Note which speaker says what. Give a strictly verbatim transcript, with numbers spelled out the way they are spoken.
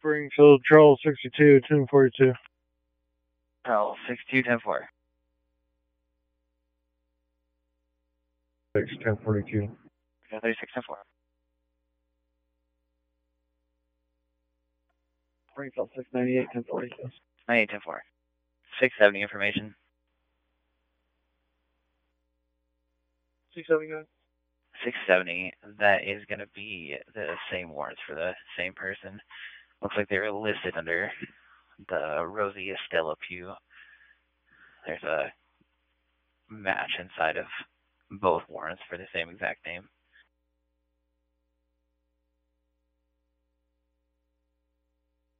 Speaker 1: Springfield, Charles sixty-two, ten forty-two.
Speaker 2: Charles sixty-two, ten four.
Speaker 1: six, ten forty-two.
Speaker 2: thirty-six, ten four.
Speaker 1: Springfield six ninety-eight, ten forty-two.
Speaker 2: ninety-eight, ten four. six seventy information.
Speaker 1: six seventy, guys.
Speaker 2: six seventy, that is going to be the same warrants for the same person. Looks like they were listed under the Rosie Estella Pugh. There's a match inside of both warrants for the same exact name.